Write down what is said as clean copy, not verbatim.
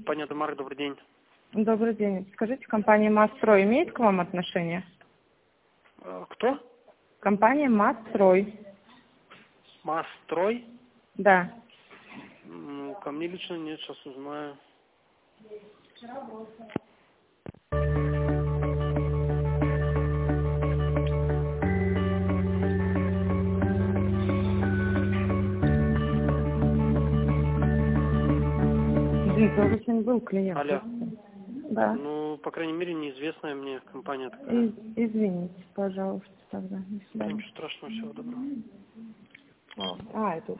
Компания «Домарк», добрый день. Добрый день. Скажите, компания «Масстрой» имеет к вам отношение? Кто? Компания «Масстрой». «Масстрой»? Да. Ко мне лично нет, сейчас узнаю. Тоже сегодня был клиент. Алло. Да. Ну, по крайней мере, неизвестная мне компания такая. Извините, пожалуйста, тогда. До Да свидания. ничего страшного, всего доброго. Это